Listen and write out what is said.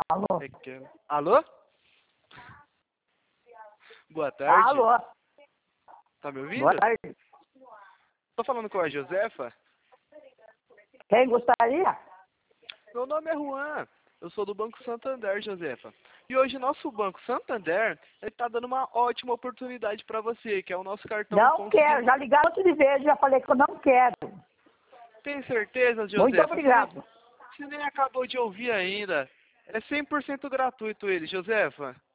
Alô? Alô? Boa tarde. Alô? Tá me ouvindo? Boa tarde. Tô falando com a Josefa. Quem gostaria? Meu nome é Juan. Eu sou do Banco Santander, Josefa. E hoje nosso Banco Santander está dando uma ótima oportunidade para você, que é o nosso cartão Não Pontos quero. Já ligaram outras vezes, já falei que eu não quero. Tem certeza, Josefa? Muito obrigado. Você nem acabou de ouvir ainda. É 100% gratuito ele, Josefa.